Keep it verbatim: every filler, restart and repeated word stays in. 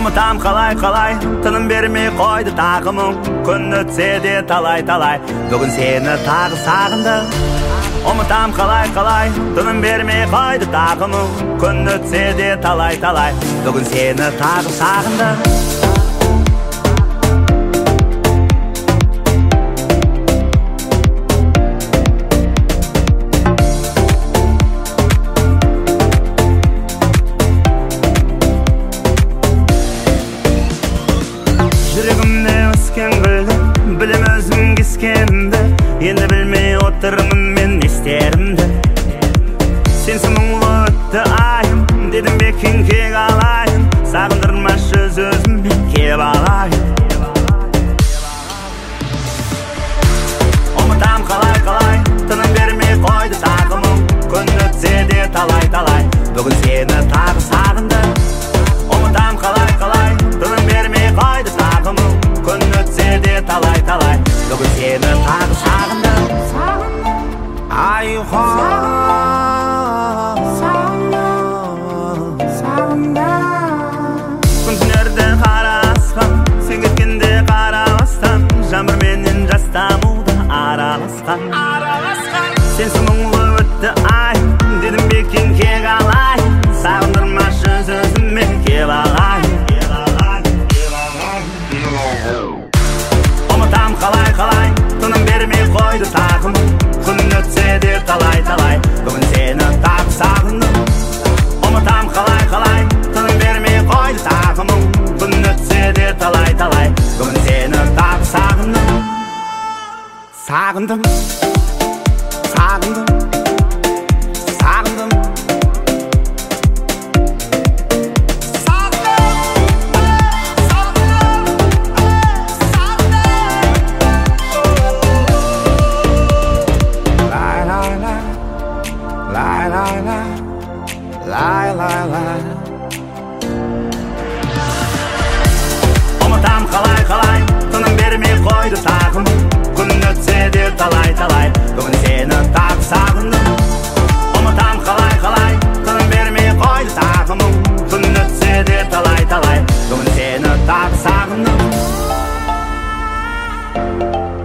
Ұмытам қалай қалай тыным бермей қойды тағымың, күн өтсе де талай талай бүгін сені тағы сағындым. Ұмытам қалай қалай тыным бермей қойды тағымың, күн өтсе де талай талай бүгін сені тағы сағындым. Жүрегімде өскен гүлді, білем өзім кескенімді, енді білмей отырмын мен не істерімді. Сенсің мұңлы өтті айым, дедім бекін кек алайын, сағындырмашы өзіммен кеп алайын. Ұмытам қалай қалай тыным бермей қойды тағымың, күн өтсе де талай талай бүгін сені тағы сағындым. Ұмытам қалай қалай тыным бермей қойды тағымың, күн өтсе де талай талай бүгін сені тағы сағындым. Ай хан күн түнерді қара аспан, сен кеткенде қараластан, жаңбыр менен жас тамуда араласқан. Сенсің мұңлы өтті ай, дедім бекін кек алайын, сағындырмашы өзіммен кеп алайын. Ұмытам қалай қалай тыным бермей қойды тағымың, күн өтсе де талай талай бүгін сені тағы сағындым. Ұмытам қалай қалай тыным бермей қойды тағымың, күн өтсе де талай талай бүгін сені тағы сағындым. Сағындым, сағындым, сағындым. Lie, lie, lie, lie, lie, lie. Ұмытам қалай қалай тыным бермей қойды тағымың, күн өтсе де талай талай бүгін сені тағы сағындым. Ұмытам қалай қалай тыным бермей қойды тағымың, күн өтсе де талай талай бүгін сені тағы сағындым.